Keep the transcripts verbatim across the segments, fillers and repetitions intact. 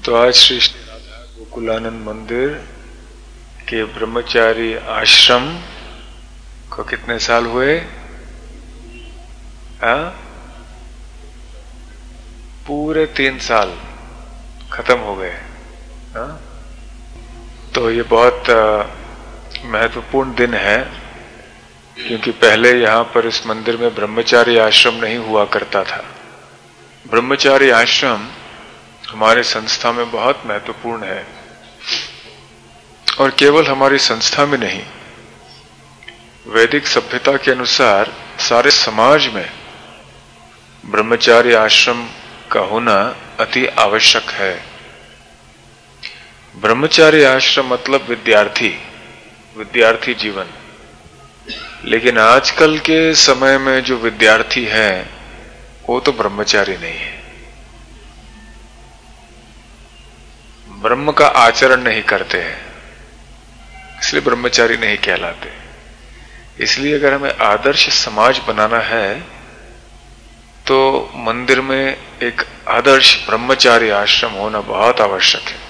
तो आज श्री श्री राधा गोकुलानंद मंदिर के ब्रह्मचारी आश्रम को कितने साल हुए? हाँ, पूरे तीन साल खत्म हो गए। हाँ, तो ये बहुत महत्वपूर्ण दिन है, क्योंकि पहले यहाँ पर इस मंदिर में ब्रह्मचारी आश्रम नहीं हुआ करता था। ब्रह्मचारी आश्रम हमारे संस्था में बहुत महत्वपूर्ण है, और केवल हमारी संस्था में नहीं, वैदिक सभ्यता के अनुसार सारे समाज में ब्रह्मचारी आश्रम का होना अति आवश्यक है। ब्रह्मचारी आश्रम मतलब विद्यार्थी, विद्यार्थी जीवन। लेकिन आजकल के समय में जो विद्यार्थी हैं वो तो ब्रह्मचारी नहीं है, ब्रह्म का आचरण नहीं करते हैं, इसलिए ब्रह्मचारी नहीं कहलाते। इसलिए अगर हमें आदर्श समाज बनाना है तो मंदिर में एक आदर्श ब्रह्मचारी आश्रम होना बहुत आवश्यक है।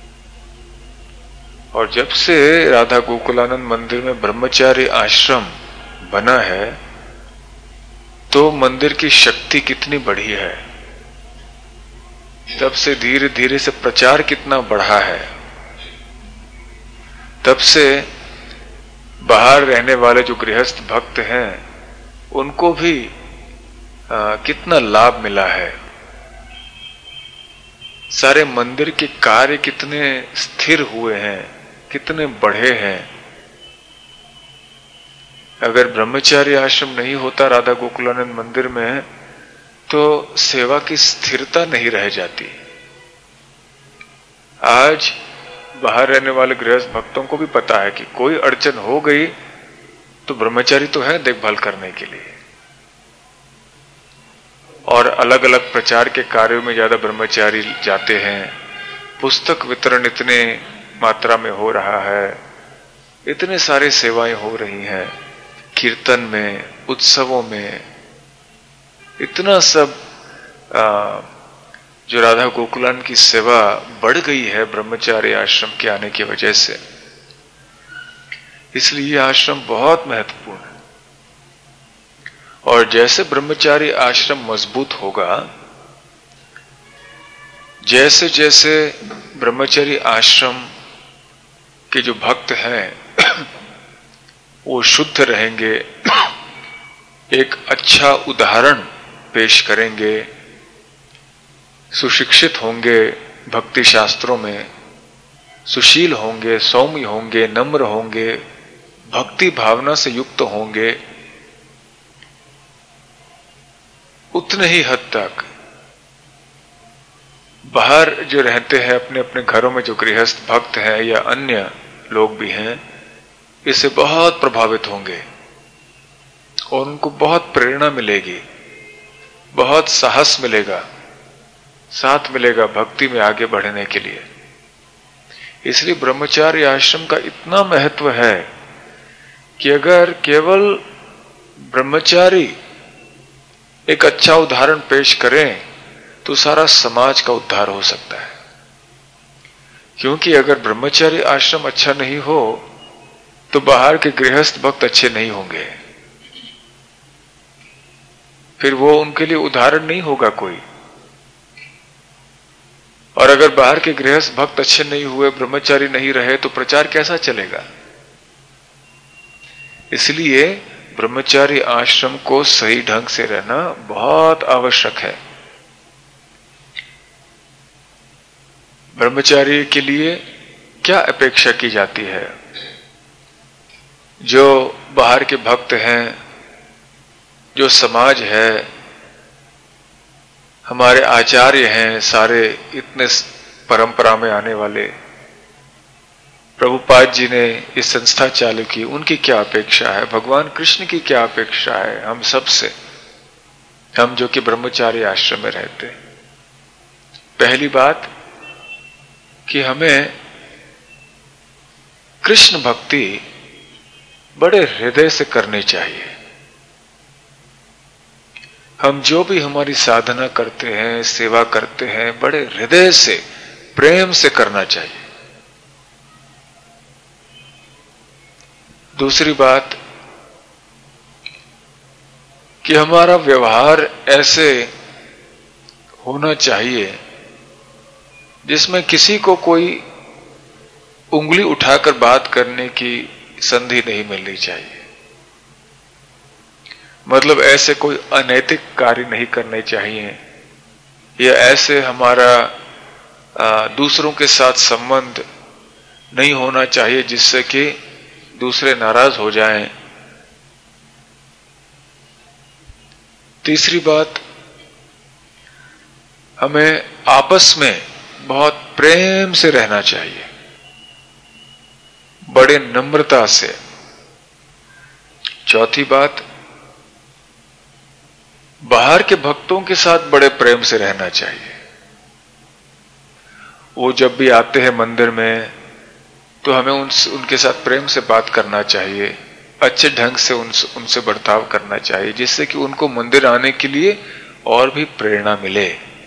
और जब से राधा गोकुलानंद मंदिर में ब्रह्मचारी आश्रम बना है तो मंदिर की शक्ति कितनी बढ़ी है, तब से धीरे धीरे से प्रचार कितना बढ़ा है, तब से बाहर रहने वाले जो गृहस्थ भक्त हैं उनको भी आ, कितना लाभ मिला है। सारे मंदिर के कार्य कितने स्थिर हुए हैं, कितने बढ़े हैं। अगर ब्रह्मचारी आश्रम नहीं होता राधा गोकुलानंद मंदिर में तो सेवा की स्थिरता नहीं रह जाती। आज बाहर रहने वाले गृहस्थ भक्तों को भी पता है कि कोई अड़चन हो गई तो ब्रह्मचारी तो है देखभाल करने के लिए, और अलग अलग प्रचार के कार्यों में ज्यादा ब्रह्मचारी जाते हैं। पुस्तक वितरण इतने मात्रा में हो रहा है, इतने सारे सेवाएं हो रही हैं, कीर्तन में, उत्सवों में, इतना सब आ, जो राधा गोकुलान की सेवा बढ़ गई है ब्रह्मचारी आश्रम के आने की वजह से। इसलिए यह आश्रम बहुत महत्वपूर्ण है। और जैसे ब्रह्मचारी आश्रम मजबूत होगा, जैसे जैसे ब्रह्मचारी आश्रम के जो भक्त हैं वो शुद्ध रहेंगे, एक अच्छा उदाहरण पेश करेंगे, सुशिक्षित होंगे, भक्ति शास्त्रों में सुशील होंगे, सौम्य होंगे, नम्र होंगे, भक्ति भावना से युक्त होंगे, उतने ही हद तक बाहर जो रहते हैं अपने अपने घरों में जो गृहस्थ भक्त हैं या अन्य लोग भी हैं, इससे बहुत प्रभावित होंगे और उनको बहुत प्रेरणा मिलेगी, बहुत साहस मिलेगा, साथ मिलेगा भक्ति में आगे बढ़ने के लिए। इसलिए ब्रह्मचारी आश्रम का इतना महत्व है कि अगर केवल ब्रह्मचारी एक अच्छा उदाहरण पेश करें तो सारा समाज का उद्धार हो सकता है। क्योंकि अगर ब्रह्मचारी आश्रम अच्छा नहीं हो तो बाहर के गृहस्थ भक्त अच्छे नहीं होंगे, फिर वो उनके लिए उदाहरण नहीं होगा कोई। और अगर बाहर के गृहस्थ भक्त अच्छे नहीं हुए, ब्रह्मचारी नहीं रहे, तो प्रचार कैसा चलेगा? इसलिए ब्रह्मचारी आश्रम को सही ढंग से रहना बहुत आवश्यक है। ब्रह्मचारी के लिए क्या अपेक्षा की जाती है? जो बाहर के भक्त हैं, जो समाज है, हमारे आचार्य हैं, सारे इतने परंपरा में आने वाले, प्रभुपाद जी ने इस संस्था चालू की, उनकी क्या अपेक्षा है? भगवान कृष्ण की क्या अपेक्षा है हम सब से, हम जो कि ब्रह्मचारी आश्रम में रहते हैं? पहली बात कि हमें कृष्ण भक्ति बड़े हृदय से करनी चाहिए। हम जो भी हमारी साधना करते हैं, सेवा करते हैं, बड़े हृदय से प्रेम से करना चाहिए। दूसरी बात कि हमारा व्यवहार ऐसे होना चाहिए जिसमें किसी को कोई उंगली उठाकर बात करने की संधि नहीं मिलनी चाहिए। मतलब ऐसे कोई अनैतिक कार्य नहीं करने चाहिए, या ऐसे हमारा आ, दूसरों के साथ संबंध नहीं होना चाहिए जिससे कि दूसरे नाराज हो जाएं। तीसरी बात, हमें आपस में बहुत प्रेम से रहना चाहिए, बड़े नम्रता से। चौथी बात, बाहर के भक्तों के साथ बड़े प्रेम से रहना चाहिए। वो जब भी आते हैं मंदिर में तो हमें उन, उनके साथ प्रेम से बात करना चाहिए, अच्छे ढंग से उन, उनसे बर्ताव करना चाहिए, जिससे कि उनको मंदिर आने के लिए और भी प्रेरणा मिले।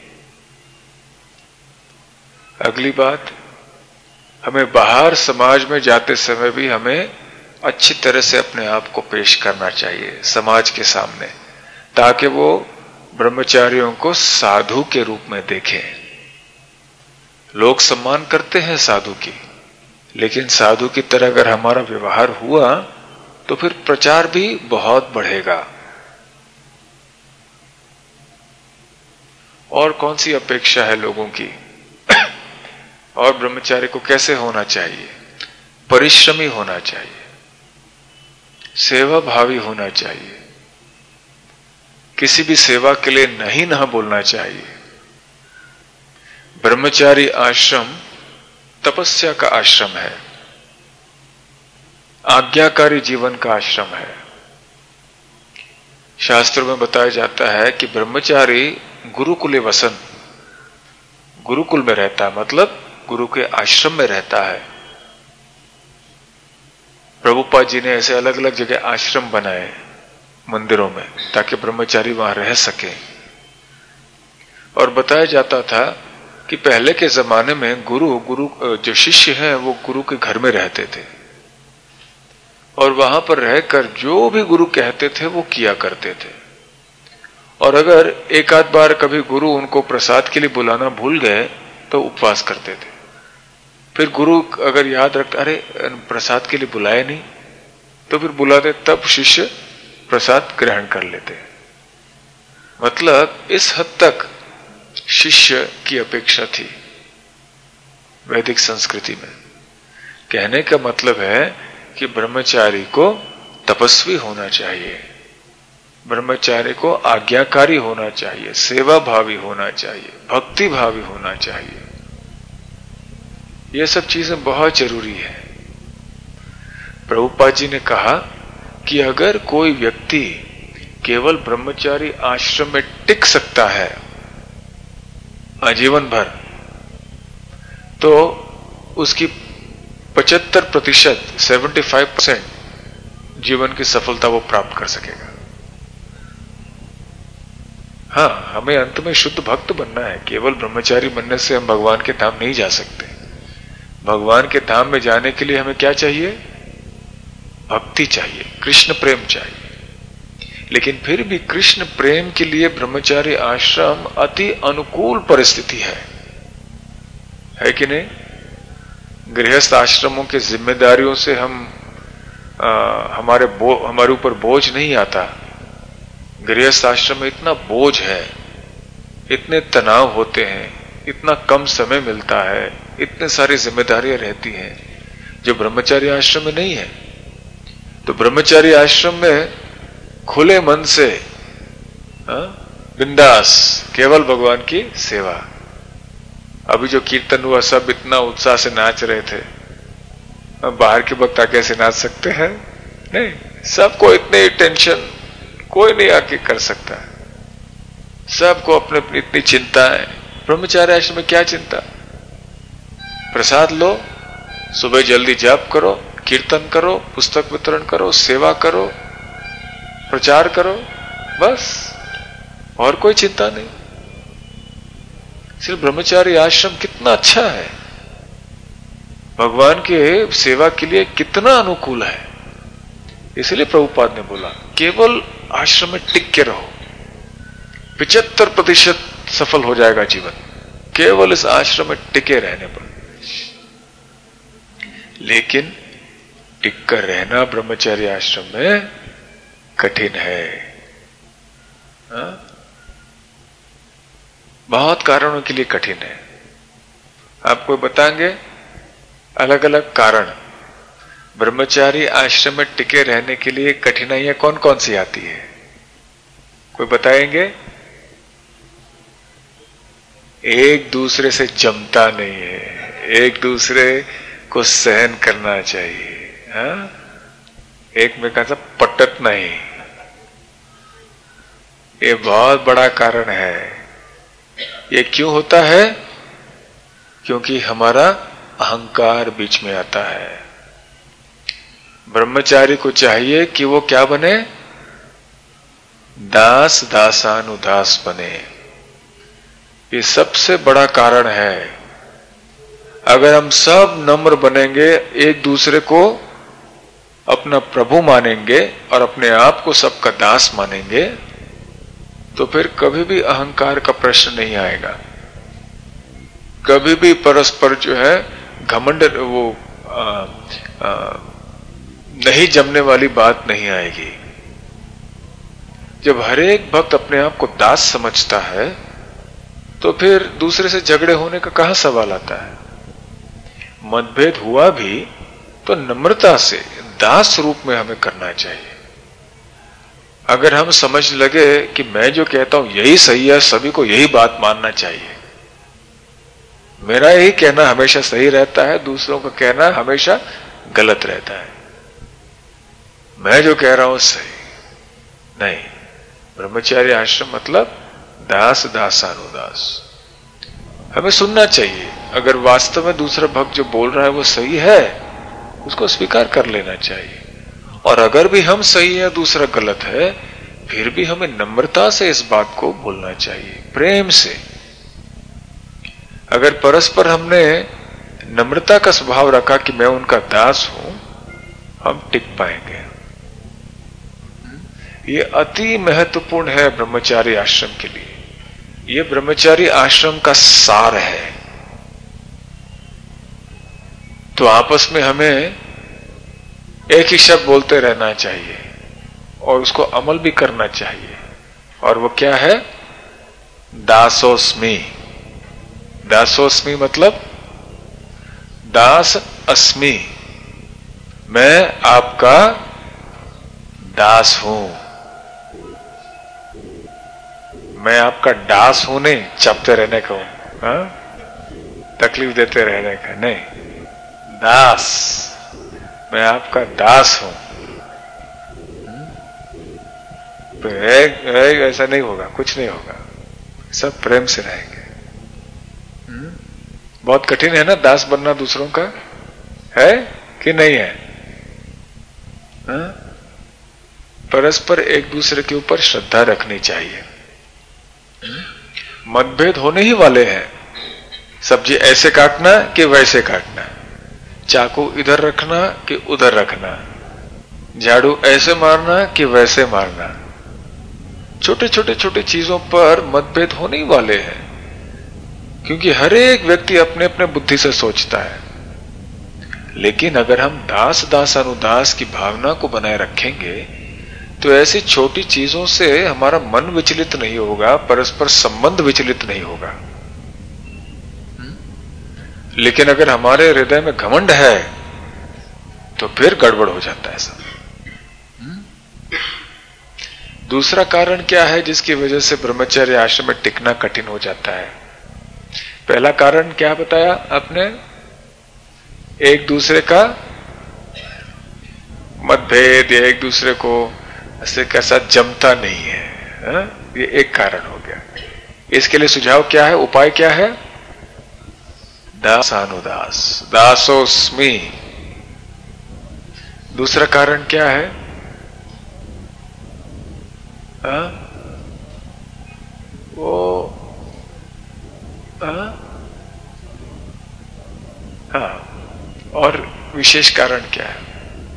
अगली बात, हमें बाहर समाज में जाते समय भी हमें अच्छी तरह से अपने आप को पेश करना चाहिए समाज के सामने, ताकि वो ब्रह्मचारियों को साधु के रूप में देखें। लोग सम्मान करते हैं साधु की, लेकिन साधु की तरह अगर हमारा व्यवहार हुआ तो फिर प्रचार भी बहुत बढ़ेगा। और कौन सी अपेक्षा है लोगों की? और ब्रह्मचारी को कैसे होना चाहिए? परिश्रमी होना चाहिए, सेवा भावी होना चाहिए, किसी भी सेवा के लिए नहीं ना बोलना चाहिए। ब्रह्मचारी आश्रम तपस्या का आश्रम है, आज्ञाकारी जीवन का आश्रम है। शास्त्रों में बताया जाता है कि ब्रह्मचारी गुरुकुले वसन, गुरुकुल में रहता है, मतलब गुरु के आश्रम में रहता है। प्रभुपाद जी ने ऐसे अलग अलग जगह आश्रम बनाए मंदिरों में, ताकि ब्रह्मचारी वहां रह सके। और बताया जाता था कि पहले के जमाने में गुरु गुरु जो शिष्य हैं वो गुरु के घर में रहते थे, और वहां पर रहकर जो भी गुरु कहते थे वो किया करते थे। और अगर एक आध बार कभी गुरु उनको प्रसाद के लिए बुलाना भूल गए तो उपवास करते थे। फिर गुरु अगर याद रखते, अरे प्रसाद के लिए बुलाए नहीं, तो फिर बुलाते, तब शिष्य प्रसाद ग्रहण कर लेते। मतलब इस हद तक शिष्य की अपेक्षा थी वैदिक संस्कृति में। कहने का मतलब है कि ब्रह्मचारी को तपस्वी होना चाहिए, ब्रह्मचारी को आज्ञाकारी होना चाहिए, सेवा भावी होना चाहिए, भक्ति भावी होना चाहिए। ये सब चीजें बहुत जरूरी है। प्रभुपाद जी ने कहा कि अगर कोई व्यक्ति केवल ब्रह्मचारी आश्रम में टिक सकता है आजीवन भर, तो उसकी पचहत्तर प्रतिशत सेवेंटी फाइव परसेंट जीवन की सफलता वो प्राप्त कर सकेगा। हाँ, हमें अंत में शुद्ध भक्त बनना है। केवल ब्रह्मचारी बनने से हम भगवान के धाम नहीं जा सकते। भगवान के धाम में जाने के लिए हमें क्या चाहिए? भक्ति चाहिए, कृष्ण प्रेम चाहिए। लेकिन फिर भी कृष्ण प्रेम के लिए ब्रह्मचारी आश्रम अति अनुकूल परिस्थिति है, है कि नहीं? गृहस्थ आश्रमों की जिम्मेदारियों से हम आ, हमारे बो, हमारे ऊपर बोझ नहीं आता। गृहस्थ आश्रम में इतना बोझ है, इतने तनाव होते हैं, इतना कम समय मिलता है, इतने सारी जिम्मेदारियां रहती हैं, जो ब्रह्मचारी आश्रम में नहीं है। तो ब्रह्मचारी आश्रम में खुले मन से बिंदास केवल भगवान की सेवा। अभी जो कीर्तन हुआ, सब इतना उत्साह से नाच रहे थे। अब बाहर के वक्ता कैसे नाच सकते हैं? नहीं, सबको इतनी टेंशन, कोई नहीं आके कर सकता। सबको अपने अपनी इतनी चिंता है। ब्रह्मचारी आश्रम में क्या चिंता? प्रसाद लो, सुबह जल्दी जाप करो, कीर्तन करो, पुस्तक वितरण करो, सेवा करो, प्रचार करो, बस, और कोई चिंता नहीं। सिर्फ ब्रह्मचारी आश्रम कितना अच्छा है, भगवान के सेवा के लिए कितना अनुकूल है। इसलिए प्रभुपाद ने बोला केवल आश्रम में टिक के रहो, पिचहत्तर प्रतिशत सफल हो जाएगा जीवन, केवल इस आश्रम में टिके रहने पर। लेकिन टिक कर रहना ब्रह्मचर्य आश्रम में कठिन है, हा? बहुत कारणों के लिए कठिन है। आपको बताएंगे अलग अलग कारण, ब्रह्मचारी आश्रम में टिके रहने के लिए कठिनाइयां कौन कौन सी आती है, कोई बताएंगे? एक दूसरे से जमता नहीं है, एक दूसरे को सहन करना चाहिए, हाँ? एक में का पटत नहीं, ये बहुत बड़ा कारण है। ये क्यों होता है? क्योंकि हमारा अहंकार बीच में आता है। ब्रह्मचारी को चाहिए कि वो क्या बने? दास दासानुदास बने। ये सबसे बड़ा कारण है। अगर हम सब नम्र बनेंगे, एक दूसरे को अपना प्रभु मानेंगे और अपने आप को सबका दास मानेंगे, तो फिर कभी भी अहंकार का प्रश्न नहीं आएगा, कभी भी परस्पर जो है घमंड वो आ, आ, नहीं जमने वाली बात नहीं आएगी। जब हर एक भक्त अपने आप को दास समझता है तो फिर दूसरे से झगड़े होने का कहां सवाल आता है। मतभेद हुआ भी तो नम्रता से दास रूप में हमें करना चाहिए। अगर हम समझ लगे कि मैं जो कहता हूं यही सही है, सभी को यही बात मानना चाहिए, मेरा यही कहना हमेशा सही रहता है, दूसरों का कहना हमेशा गलत रहता है, मैं जो कह रहा हूं सही नहीं। ब्रह्मचार्य आश्रम मतलब दास दासानुदास, हमें सुनना चाहिए। अगर वास्तव में दूसरा भक्त जो बोल रहा है वो सही है, उसको स्वीकार कर लेना चाहिए। और अगर भी हम सही है दूसरा गलत है, फिर भी हमें नम्रता से इस बात को बोलना चाहिए, प्रेम से। अगर परस्पर हमने नम्रता का स्वभाव रखा कि मैं उनका दास हूं, हम टिक पाएंगे। ये अति महत्वपूर्ण है ब्रह्मचारी आश्रम के लिए। ये ब्रह्मचारी आश्रम का सार है। तो आपस में हमें एक ही शब्द बोलते रहना चाहिए और उसको अमल भी करना चाहिए, और वो क्या है? दासोस्मि। दासोस्मि मतलब दास अस्मि, मैं आपका दास हूं। मैं आपका दास हूं नहीं चपते रहने का हूं, हाँ? तकलीफ देते रहने का नहीं, दास, मैं आपका दास हूं। तो एक, एक ऐसा नहीं होगा, कुछ नहीं होगा, सब प्रेम से रहेंगे। बहुत कठिन है ना दास बनना दूसरों का, है कि नहीं है? हा? परस्पर एक दूसरे के ऊपर श्रद्धा रखनी चाहिए। मतभेद होने ही वाले हैं। सब्जी ऐसे काटना कि वैसे काटना, चाकू इधर रखना कि उधर रखना, झाड़ू ऐसे मारना कि वैसे मारना, छोटे छोटे छोटे चीजों पर मतभेद होने ही वाले हैं। क्योंकि हर एक व्यक्ति अपने अपने बुद्धि से सोचता है। लेकिन अगर हम दास दास अनुदास की भावना को बनाए रखेंगे तो ऐसी छोटी चीजों से हमारा मन विचलित नहीं होगा, परस्पर संबंध विचलित नहीं होगा। लेकिन अगर हमारे हृदय में घमंड है तो फिर गड़बड़ हो जाता है सब। दूसरा कारण क्या है जिसकी वजह से ब्रह्मचर्य आश्रम में टिकना कठिन हो जाता है? पहला कारण क्या बताया आपने? एक दूसरे का मतभेद, या एक दूसरे को ऐसे कैसा जमता नहीं है, हा? ये एक कारण हो गया। इसके लिए सुझाव क्या है, उपाय क्या है? दासानुदास, दासोस्मि। दूसरा कारण क्या है? हा? वो हा? हाँ, और विशेष कारण क्या है?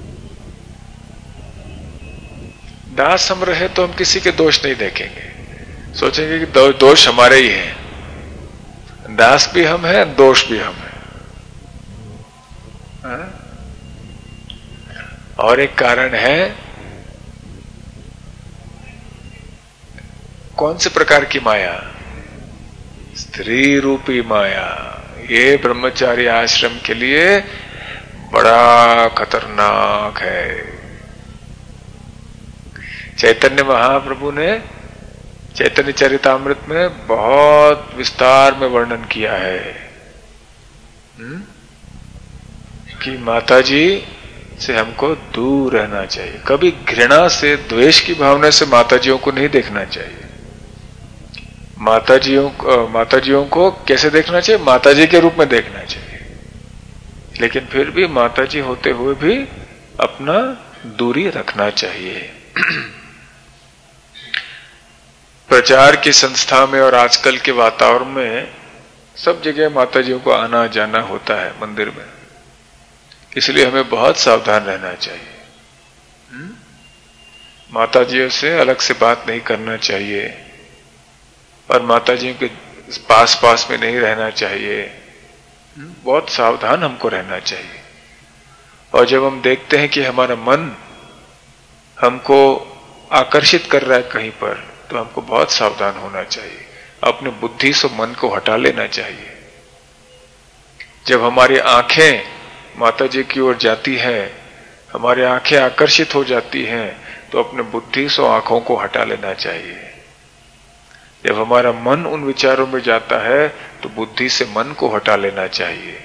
दास हम रहे तो हम किसी के दोष नहीं देखेंगे, सोचेंगे कि दो, दोष हमारे ही हैं। दास भी हम हैं, दोष भी हम हैं। हाँ? और एक कारण है, कौन से प्रकार की माया? स्त्री रूपी माया। ये ब्रह्मचारी आश्रम के लिए बड़ा खतरनाक है। चैतन्य महाप्रभु ने चैतन्य चरितामृत में बहुत विस्तार में वर्णन किया है हुँ? कि माताजी से हमको दूर रहना चाहिए। कभी घृणा से, द्वेष की भावना से माताजियों को नहीं देखना चाहिए। माताजियों माताजियों को कैसे देखना चाहिए? माताजी के रूप में देखना चाहिए। लेकिन फिर भी माताजी होते हुए भी अपना दूरी रखना चाहिए। प्रचार की संस्था में और आजकल के वातावरण में सब जगह माताजियों को आना जाना होता है मंदिर में, इसलिए हमें बहुत सावधान रहना चाहिए। माताजियों से अलग से बात नहीं करना चाहिए और माताजियों के पास पास में नहीं रहना चाहिए। बहुत सावधान हमको रहना चाहिए। और जब हम देखते हैं कि हमारा मन हमको आकर्षित कर रहा है कहीं पर, तो हमको बहुत सावधान होना चाहिए। अपने बुद्धि से मन को हटा लेना चाहिए। जब हमारी आंखें माताजी की ओर जाती हैं, हमारी आंखें आकर्षित हो जाती हैं, तो अपने बुद्धि से आंखों को हटा लेना चाहिए। जब हमारा मन उन विचारों में जाता है, तो बुद्धि से मन को हटा लेना चाहिए।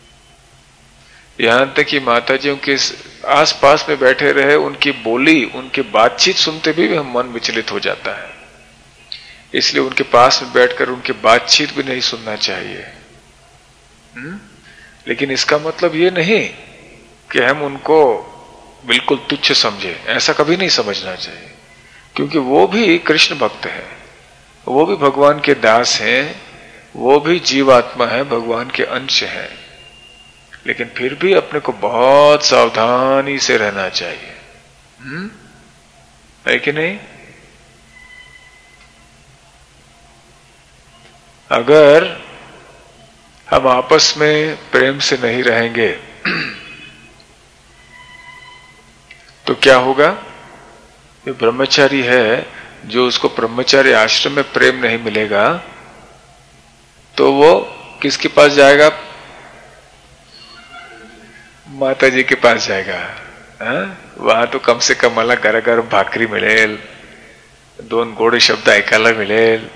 यहां तक कि माताजियों के आस पास में बैठे रहे, उनकी बोली, उनकी बातचीत सुनते भी हम मन विचलित हो जाता है। इसलिए उनके पास में बैठकर उनकी बातचीत भी नहीं सुनना चाहिए। हुँ? लेकिन इसका मतलब ये नहीं कि हम उनको बिल्कुल तुच्छ समझे, ऐसा कभी नहीं समझना चाहिए। क्योंकि वो भी कृष्ण भक्त है, वो भी भगवान के दास हैं, वो भी जीवात्मा है, भगवान के अंश हैं। लेकिन फिर भी अपने को बहुत सावधानी से रहना चाहिए। हुँ? है कि नहीं? अगर हम आपस में प्रेम से नहीं रहेंगे तो क्या होगा? ये ब्रह्मचारी है, जो उसको ब्रह्मचारी आश्रम में प्रेम नहीं मिलेगा, तो वो किसके पास जाएगा? माता जी के पास जाएगा। वहां तो कम से कम मला गरम भाकरी मिळेल, दोन गोड शब्द ऐकायला मिळेल।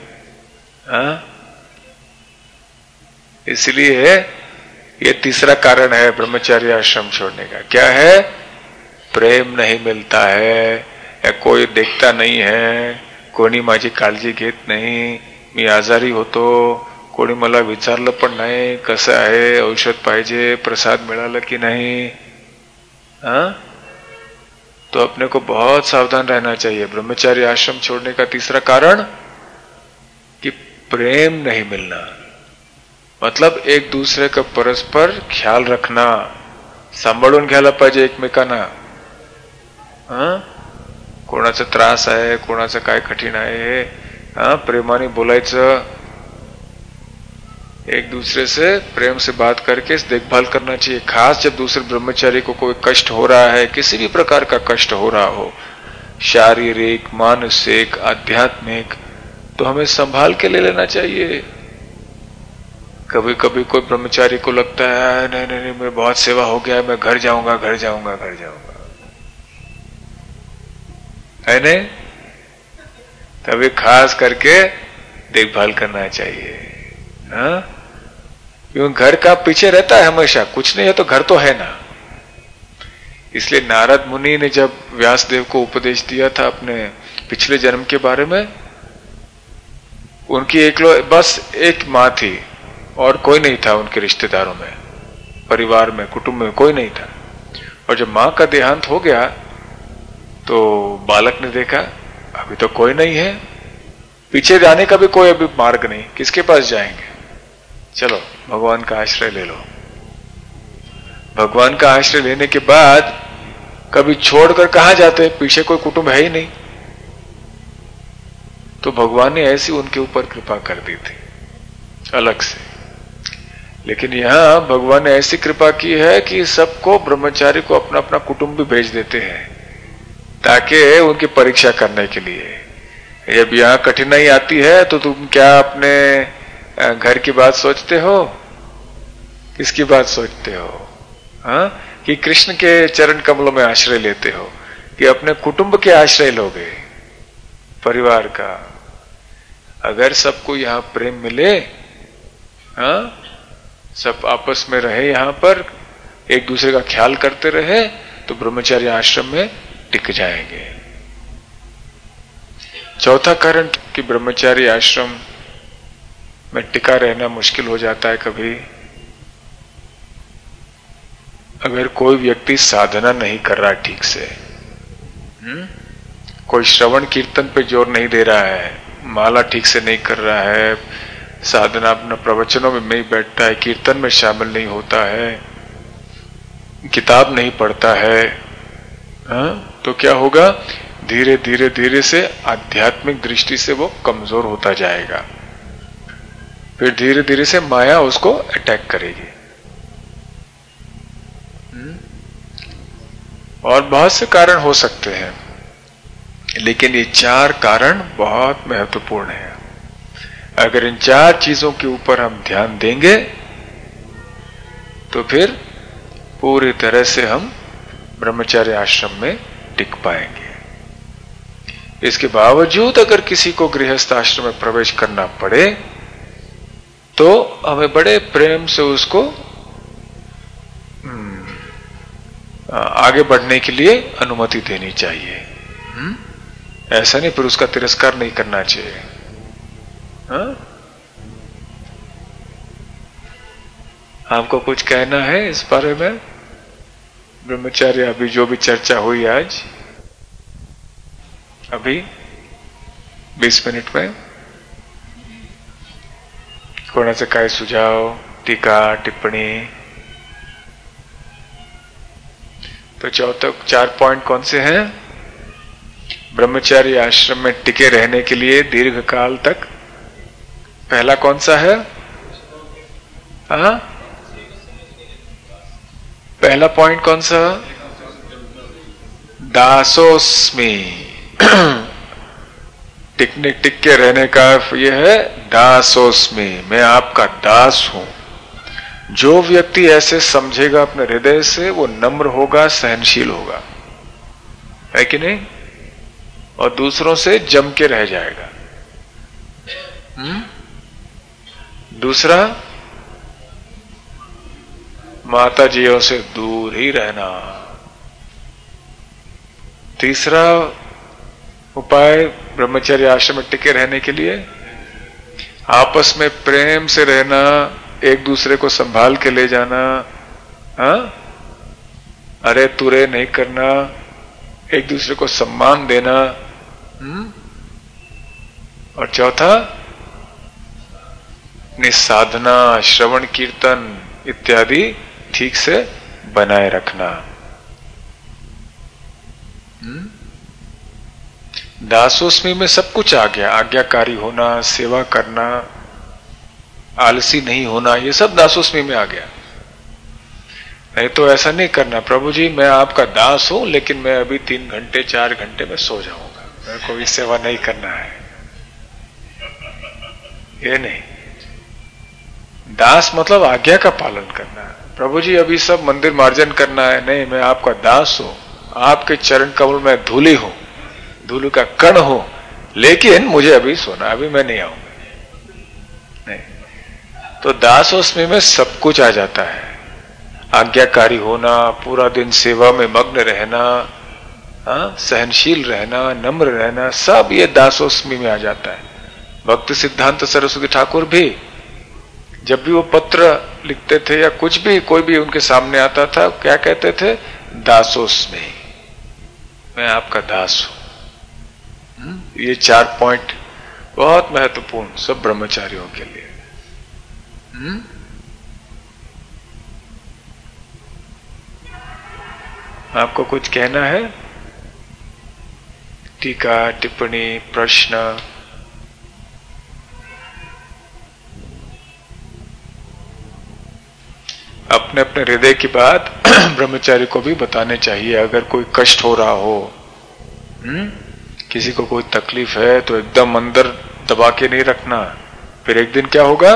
इसलिए ये तीसरा कारण है ब्रह्मचार्य आश्रम छोड़ने का। क्या है? प्रेम नहीं मिलता है, या कोई देखता नहीं है, कोणी माझी काळजी घेत नाही, मी आजारी होतो, कोणी मला विचारलं पण नाही कसं आहे, औषध पाहिजे, प्रसाद मिळालं की नहीं। हाँ? तो अपने को बहुत सावधान रहना चाहिए। ब्रह्मचार्य आश्रम छोड़ने का तीसरा कारण कि प्रेम नहीं मिलना, मतलब एक दूसरे का परस्पर ख्याल रखना, सांभाळून घ्यायला पाहिजे एकमेकांना। हाँ? कोणाचा त्रास आहे, कोणाचं काय कठीण आहे, हाँ, प्रेमाने बोलायचं, एक दूसरे से प्रेम से बात करके देखभाल करना चाहिए। खास जब दूसरे ब्रह्मचारी को कोई कष्ट हो रहा है, किसी भी प्रकार का कष्ट हो रहा हो, शारीरिक, मानसिक, आध्यात्मिक, तो हमें संभाल के ले लेना चाहिए। कभी कभी कोई ब्रह्मचारी को लगता है नहीं नहीं नहीं मैं बहुत सेवा हो गया, मैं घर जाऊंगा घर जाऊंगा घर जाऊंगा, है नहीं? तभी खास करके देखभाल करना चाहिए। हाँ? क्योंकि घर का पीछे रहता है हमेशा, कुछ नहीं है तो घर तो है ना। इसलिए नारद मुनि ने जब व्यासदेव को उपदेश दिया था अपने पिछले जन्म के बारे में, उनकी एक लो बस एक माँ थी और कोई नहीं था उनके रिश्तेदारों में, परिवार में, कुटुंब में कोई नहीं था। और जब माँ का देहांत हो गया तो बालक ने देखा अभी तो कोई नहीं है, पीछे जाने का भी कोई अभी मार्ग नहीं, किसके पास जाएंगे? चलो भगवान का आश्रय ले लो। भगवान का आश्रय लेने के बाद कभी छोड़कर कहां जाते, पीछे कोई कुटुंब है ही नहीं। तो भगवान ने ऐसी उनके ऊपर कृपा कर दी थी अलग से। लेकिन यहां भगवान ने ऐसी कृपा की है कि सबको, ब्रह्मचारी को अपना अपना कुटुंब भी भेज देते हैं ताकि उनकी परीक्षा करने के लिए। जब यहां कठिनाई आती है तो तुम क्या अपने घर की बात सोचते हो, किसकी बात सोचते हो? हाँ, कि कृष्ण के चरण कमलों में आश्रय लेते हो, कि अपने कुटुंब के आश्रय लोगे, परिवार का। अगर सबको यहां प्रेम मिले, हाँ, सब आपस में रहे, यहां पर एक दूसरे का ख्याल करते रहे, तो ब्रह्मचर्य आश्रम में टिक जाएंगे। चौथा कारण कि ब्रह्मचारी आश्रम में टिका रहना मुश्किल हो जाता है कभी, अगर कोई व्यक्ति साधना नहीं कर रहा ठीक से, हुँ? कोई श्रवण कीर्तन पे जोर नहीं दे रहा है, माला ठीक से नहीं कर रहा है, साधना अपना प्रवचनों में नहीं बैठता है, कीर्तन में शामिल नहीं होता है, किताब नहीं पढ़ता है, हाँ? तो क्या होगा, धीरे धीरे धीरे से आध्यात्मिक दृष्टि से वो कमजोर होता जाएगा। फिर धीरे धीरे से माया उसको अटैक करेगी। और बहुत से कारण हो सकते हैं, लेकिन ये चार कारण बहुत महत्वपूर्ण है। अगर इन चार चीजों के ऊपर हम ध्यान देंगे तो फिर पूरी तरह से हम ब्रह्मचर्य आश्रम में टिक पाएंगे। इसके बावजूद अगर किसी को गृहस्थ आश्रम में प्रवेश करना पड़े तो हमें बड़े प्रेम से उसको आगे बढ़ने के लिए अनुमति देनी चाहिए। हुँ? ऐसा नहीं, फिर उसका तिरस्कार नहीं करना चाहिए। हाँ? आपको कुछ कहना है इस बारे में? ब्रह्मचर्य अभी जो भी चर्चा हुई आज, अभी बीस मिनट में कोण से काय सुझाव, टीका, टिप्पणी? तो चौथे चार पॉइंट कौन से हैं? ब्रह्मचारी आश्रम में टिके रहने के लिए दीर्घ काल तक पहला कौन सा है? हाँ, पहला पॉइंट कौन सा? दासोस्मि। टिकने टिक के रहने का अर्थ यह है दासोस्मि, मैं आपका दास हूं। जो व्यक्ति ऐसे समझेगा अपने हृदय से, वो नम्र होगा, सहनशील होगा, है कि नहीं? और दूसरों से जम के रह जाएगा। हुँ? दूसरा, माता जियों से दूर ही रहना। तीसरा उपाय ब्रह्मचर्य आश्रम में टिके रहने के लिए आपस में प्रेम से रहना, एक दूसरे को संभाल के ले जाना, हाँ, अरे तुरे नहीं करना, एक दूसरे को सम्मान देना। हुँ? और चौथा, अपनी साधना, श्रवण कीर्तन इत्यादि ठीक से बनाए रखना। हुँ? दासोस्मि में सब कुछ आ गया, आज्ञाकारी होना, सेवा करना, आलसी नहीं होना, ये सब दासोस्मि में आ गया। नहीं तो ऐसा नहीं करना, प्रभु जी मैं आपका दास हूं लेकिन मैं अभी तीन घंटे चार घंटे में सो जाऊंगा, मेरे को भी सेवा नहीं करना है, ये नहीं। दास मतलब आज्ञा का पालन करना है। प्रभु जी अभी सब मंदिर मार्जन करना है, नहीं, मैं आपका दास हूं, आपके चरण कमल में धूली हूं, धूल का कण हूं, लेकिन मुझे अभी सोना, अभी मैं नहीं आऊंगा। नहीं, तो दासोस्मि में सब कुछ आ जाता है। आज्ञाकारी होना, पूरा दिन सेवा में मग्न रहना, हाँ, सहनशील रहना, नम्र रहना, सब ये दासोस्मि में आ जाता है। भक्ति सिद्धांत सरस्वती ठाकुर भी जब भी वो पत्र लिखते थे या कुछ भी कोई भी उनके सामने आता था, क्या कहते थे? दासोस्मि, मैं आपका दास हूं। ये चार पॉइंट बहुत महत्वपूर्ण सब ब्रह्मचारियों के लिए। हुँ? आपको कुछ कहना है? टीका, टिप्पणी, प्रश्न? अपने अपने हृदय की बात ब्रह्मचारी को भी बताने चाहिए। अगर कोई कष्ट हो रहा हो, हुँ? किसी को कोई तकलीफ है तो एकदम अंदर दबा के नहीं रखना, फिर एक दिन क्या होगा?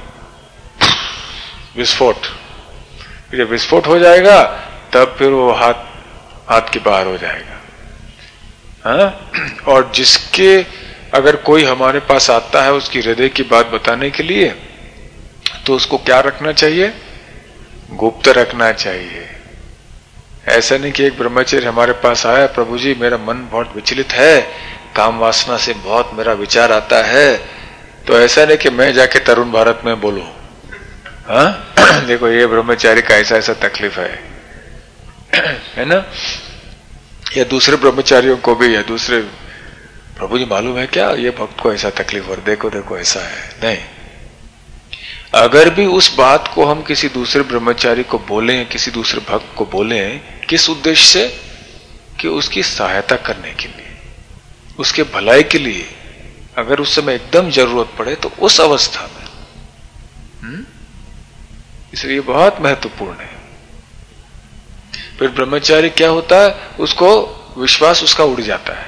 विस्फोट। जब विस्फोट हो जाएगा तब फिर वो हाथ हाथ के बाहर हो जाएगा। हाँ? और जिसके अगर कोई हमारे पास आता है उसकी हृदय की बात बताने के लिए, तो उसको क्या रखना चाहिए? गुप्त रखना चाहिए। ऐसा नहीं कि एक ब्रह्मचारी हमारे पास आया, प्रभु जी मेरा मन बहुत विचलित है, काम वासना से बहुत मेरा विचार आता है, तो ऐसा नहीं कि मैं जाके तरुण भारत में बोलूं, हाँ देखो ये ब्रह्मचारी का ऐसा ऐसा तकलीफ है है ना? या दूसरे ब्रह्मचारियों को भी, या दूसरे, प्रभु जी मालूम है क्या ये भक्त को ऐसा तकलीफ और देखो देखो ऐसा है। नहीं, अगर भी उस बात को हम किसी दूसरे ब्रह्मचारी को बोले, किसी दूसरे भक्त को बोले, किस उद्देश्य से? कि उसकी सहायता करने के लिए, उसके भलाई के लिए, अगर उस समय एकदम जरूरत पड़े तो उस अवस्था में। हुँ? इसलिए बहुत महत्वपूर्ण है। फिर ब्रह्मचारी क्या होता है? उसको विश्वास उसका उड़ जाता है।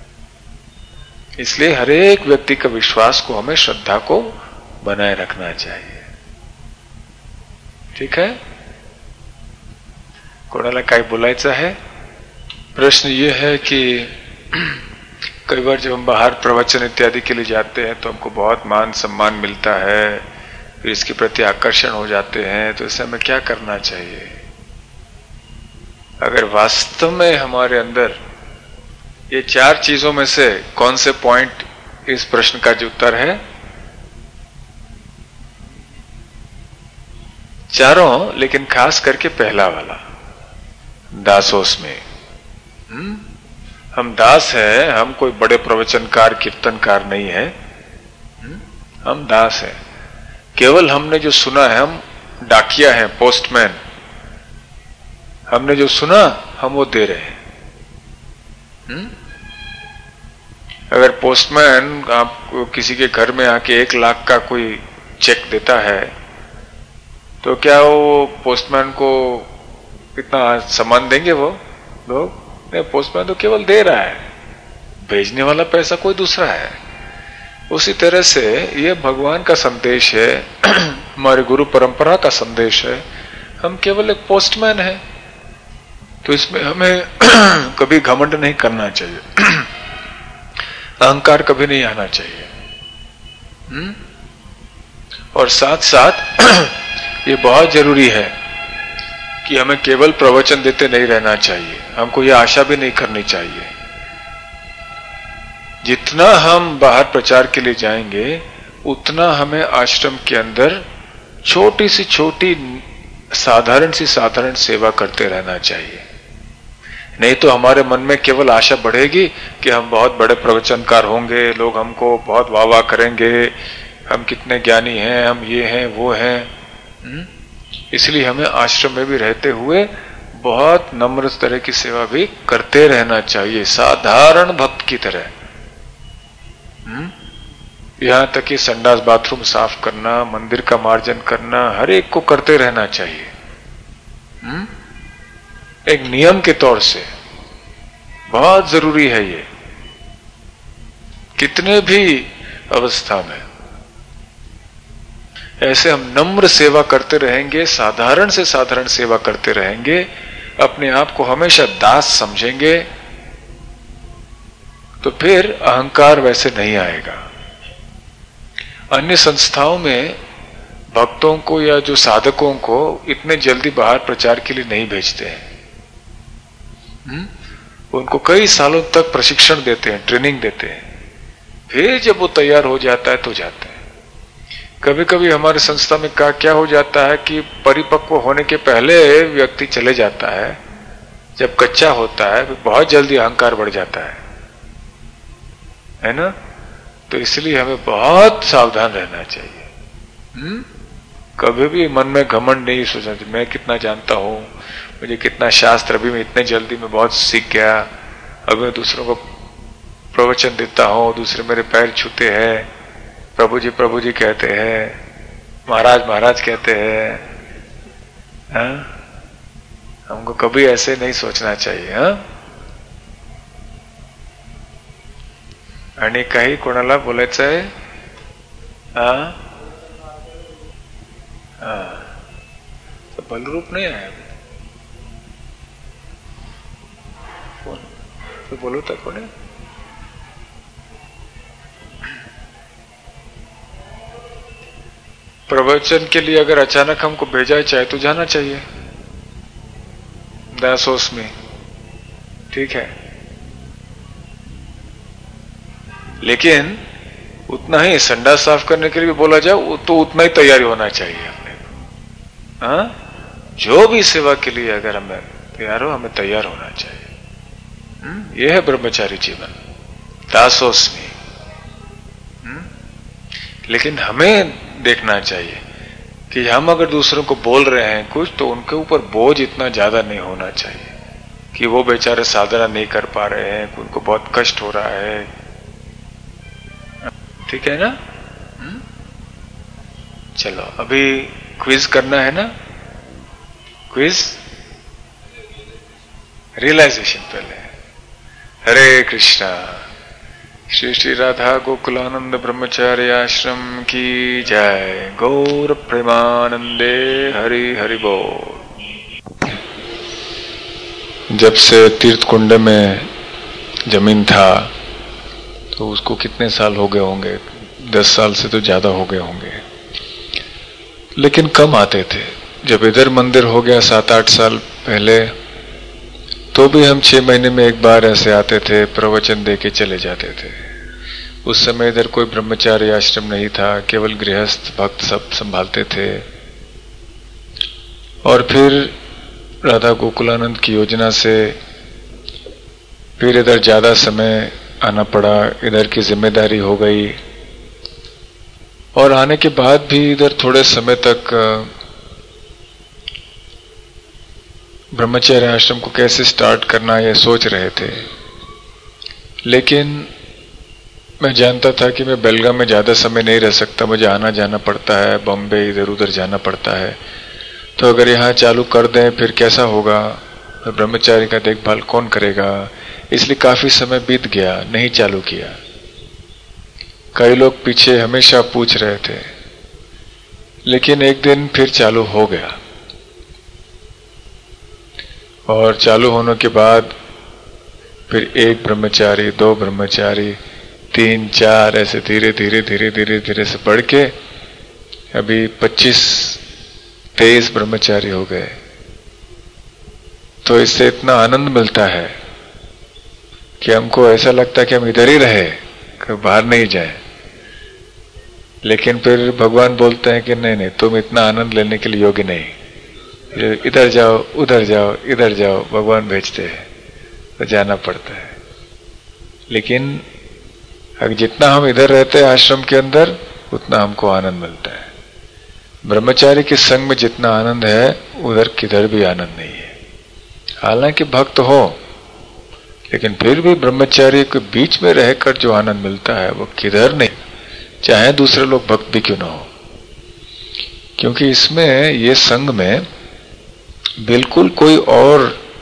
इसलिए हर एक व्यक्ति का विश्वास को, हमें श्रद्धा को बनाए रखना चाहिए। ठीक है? कोणाला काय बोलायचं है? प्रश्न ये है कि कई बार जब हम बाहर प्रवचन इत्यादि के लिए जाते हैं तो हमको बहुत मान सम्मान मिलता है, फिर इसके प्रति आकर्षण हो जाते हैं, तो इस समय क्या करना चाहिए? अगर वास्तव में हमारे अंदर ये चार चीजों में से कौन से पॉइंट इस प्रश्न का जो उत्तर है? चारों, लेकिन खास करके पहला वाला, दासोस में। हुँ? हम दास हैं, हम कोई बड़े प्रवचनकार कीर्तनकार नहीं है। हुँ? हम दास हैं, केवल हमने जो सुना है, हम डाकिया हैं, पोस्टमैन। हमने जो सुना हम वो दे रहे हैं। हुँ? अगर पोस्टमैन आपको किसी के घर में आके एक लाख का कोई चेक देता है, तो क्या वो पोस्टमैन को इतना सम्मान देंगे वो लोग? नहीं, पोस्टमैन तो केवल दे रहा है, भेजने वाला पैसा कोई दूसरा है। उसी तरह से ये भगवान का संदेश है, हमारे गुरु परंपरा का संदेश है, हम केवल एक पोस्टमैन है। तो इसमें हमें कभी घमंड नहीं करना चाहिए, अहंकार कभी नहीं आना चाहिए। हुँ? और साथ साथ ये बहुत जरूरी है कि हमें केवल प्रवचन देते नहीं रहना चाहिए, हमको ये आशा भी नहीं करनी चाहिए। जितना हम बाहर प्रचार के लिए जाएंगे, उतना हमें आश्रम के अंदर छोटी सी छोटी साधारण सी साधारण सेवा करते रहना चाहिए। नहीं तो हमारे मन में केवल आशा बढ़ेगी कि हम बहुत बड़े प्रवचनकार होंगे, लोग हमको बहुत वाह वाह करेंगे, हम कितने ज्ञानी हैं, हम ये हैं वो हैं। इसलिए हमें आश्रम में भी रहते हुए बहुत नम्र तरह की सेवा भी करते रहना चाहिए, साधारण भक्त की तरह। यहां तक कि संडास बाथरूम साफ करना, मंदिर का मार्जन करना, हर एक को करते रहना चाहिए। हुँ? एक नियम के तौर से बहुत जरूरी है ये। कितने भी अवस्था में ऐसे हम नम्र सेवा करते रहेंगे, साधारण से साधारण सेवा करते रहेंगे, अपने आप को हमेशा दास समझेंगे, तो फिर अहंकार वैसे नहीं आएगा। अन्य संस्थाओं में भक्तों को या जो साधकों को इतने जल्दी बाहर प्रचार के लिए नहीं भेजते हैं। हुँ? उनको कई सालों तक प्रशिक्षण देते हैं, ट्रेनिंग देते हैं, फिर जब वो तैयार हो जाता है तो जाते हैं। कभी कभी हमारे संस्था में का क्या हो जाता है कि परिपक्व होने के पहले व्यक्ति चले जाता है, जब कच्चा होता है बहुत जल्दी अहंकार बढ़ जाता है, है ना? तो इसलिए हमें बहुत सावधान रहना चाहिए। हुँ? कभी भी मन में घमंड नहीं सोचना मैं कितना जानता हूं, मुझे कितना शास्त्र, अभी मैं इतने जल्दी में बहुत सीख गया, अभी मैं दूसरों को प्रवचन देता हूं, दूसरे मेरे पैर छूते हैं, प्रभु जी प्रभु जी कहते हैं, महाराज महाराज कहते हैं। हाँ? हमको कभी ऐसे नहीं सोचना चाहिए। हाँ? आणि काही कोणाला बोलायचं आहे? हाँ? हाँ, तो बलरूप नहीं आया कौन? तो बोलो तो कौन है? प्रवचन के लिए अगर अचानक हमको भेजा चाहे तो जाना चाहिए दासोस में, ठीक है, लेकिन उतना ही संडास साफ करने के लिए भी बोला जाए तो उतना ही तैयारी होना चाहिए अपने को। हाँ? जो भी सेवा के लिए अगर हमें तैयार हो, हमें तैयार होना चाहिए। यह है ब्रह्मचारी जीवन, दासोस्मि। लेकिन हमें देखना चाहिए कि हम अगर दूसरों को बोल रहे हैं कुछ, तो उनके ऊपर बोझ इतना ज्यादा नहीं होना चाहिए कि वो बेचारे साधना नहीं कर पा रहे हैं, उनको बहुत कष्ट हो रहा है। ठीक है ना? हुँ? चलो अभी क्विज करना है ना? क्विज रियलाइजेशन पहले। हरे कृष्णा। श्री श्री राधा गोकुलानंद ब्रह्मचार्य आश्रम की जय। गौर प्रेमानंदे हरि हरि बोल। जब से तीर्थ कुंड में जमीन था तो उसको कितने साल हो गए होंगे? दस साल से तो ज्यादा हो गए होंगे, लेकिन कम आते थे। जब इधर मंदिर हो गया सात आठ साल पहले, तो भी हम छह महीने में एक बार ऐसे आते थे, प्रवचन दे के चले जाते थे। उस समय इधर कोई ब्रह्मचारी आश्रम नहीं था, केवल गृहस्थ भक्त सब संभालते थे। और फिर राधा गोकुलानंद की योजना से फिर इधर ज्यादा समय आना पड़ा, इधर की जिम्मेदारी हो गई। और आने के बाद भी इधर थोड़े समय तक ब्रह्मचर्य आश्रम को कैसे स्टार्ट करना ये सोच रहे थे, लेकिन मैं जानता था कि मैं बेलगाम में ज्यादा समय नहीं रह सकता, मुझे आना जाना पड़ता है, बॉम्बे इधर उधर जाना पड़ता है। तो अगर यहाँ चालू कर दें फिर कैसा होगा, ब्रह्मचारी का देखभाल कौन करेगा? इसलिए काफी समय बीत गया, नहीं चालू किया। कई लोग पीछे हमेशा पूछ रहे थे, लेकिन एक दिन फिर चालू हो गया। और चालू होने के बाद फिर एक ब्रह्मचारी, दो ब्रह्मचारी, तीन चार, ऐसे धीरे धीरे धीरे धीरे धीरे से बढ़ के अभी पच्चीस तेईस ब्रह्मचारी हो गए। तो इससे इतना आनंद मिलता है कि हमको ऐसा लगता है कि हम इधर ही रहे, कि बाहर नहीं जाए। लेकिन फिर भगवान बोलते हैं कि नहीं नहीं, तुम इतना आनंद लेने के लिए योग्य नहीं, इधर जाओ उधर जाओ इधर जाओ, भगवान भेजते हैं तो जाना पड़ता है। लेकिन अगर जितना हम इधर रहते हैं आश्रम के अंदर, उतना हमको आनंद मिलता है। ब्रह्मचारी के संग में जितना आनंद है, उधर किधर भी आनंद नहीं है। हालांकि भक्त हो, लेकिन फिर भी ब्रह्मचारी के बीच में रहकर जो आनंद मिलता है वो किधर नहीं, चाहे दूसरे लोग भक्त भी क्यों ना हो। क्योंकि इसमें ये संग में बिल्कुल कोई और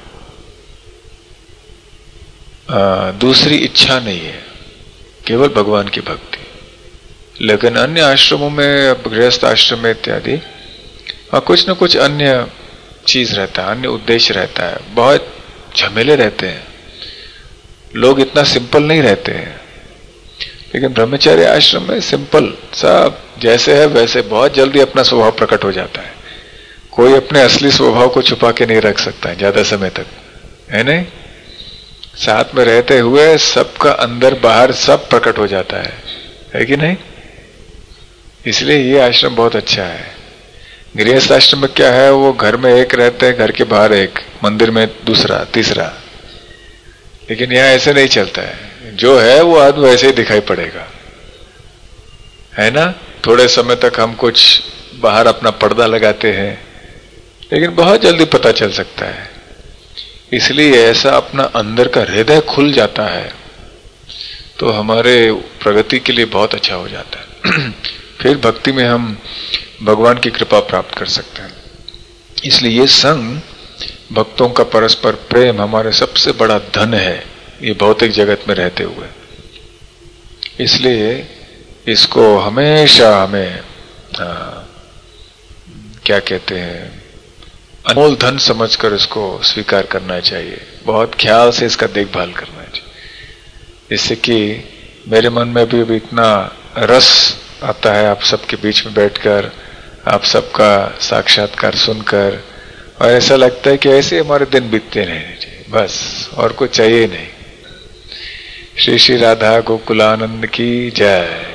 आ, दूसरी इच्छा नहीं है, केवल भगवान की भक्ति। लेकिन अन्य आश्रमों में, गृहस्थ आश्रम में इत्यादि, कुछ न कुछ अन्य चीज रहता है, अन्य उद्देश्य रहता है, बहुत झमेले रहते हैं, लोग इतना सिंपल नहीं रहते हैं। लेकिन ब्रह्मचर्य आश्रम में सिंपल, सब जैसे है वैसे, बहुत जल्दी अपना स्वभाव प्रकट हो जाता है। कोई अपने असली स्वभाव को छुपा के नहीं रख सकता है ज्यादा समय तक, है नहीं? साथ में रहते हुए सबका अंदर बाहर सब प्रकट हो जाता है, है कि नहीं? इसलिए ये आश्रम बहुत अच्छा है। गृहस्थ आश्रम में क्या है, वो घर में एक रहते हैं, घर के बाहर एक, मंदिर में दूसरा तीसरा। लेकिन यहाँ ऐसे नहीं चलता है, जो है वो आदमी वैसे ही दिखाई पड़ेगा, है ना? थोड़े समय तक हम कुछ बाहर अपना पर्दा लगाते हैं, लेकिन बहुत जल्दी पता चल सकता है। इसलिए ऐसा अपना अंदर का हृदय खुल जाता है तो हमारे प्रगति के लिए बहुत अच्छा हो जाता है। फिर भक्ति में हम भगवान की कृपा प्राप्त कर सकते हैं। इसलिए ये संग, भक्तों का परस्पर प्रेम हमारे सबसे बड़ा धन है ये भौतिक जगत में रहते हुए। इसलिए इसको हमेशा हमें आ, क्या कहते हैं, अनमोल धन समझकर इसको स्वीकार करना चाहिए। बहुत ख्याल से इसका देखभाल करना चाहिए, जिससे कि मेरे मन में भी अभी इतना रस आता है आप सबके बीच में बैठकर, आप सबका साक्षात्कार सुनकर, और ऐसा लगता है कि ऐसे हमारे दिन बीतते रहने चाहिए, बस और कुछ चाहिए नहीं। श्री श्री राधा गोकुलानंद की जय।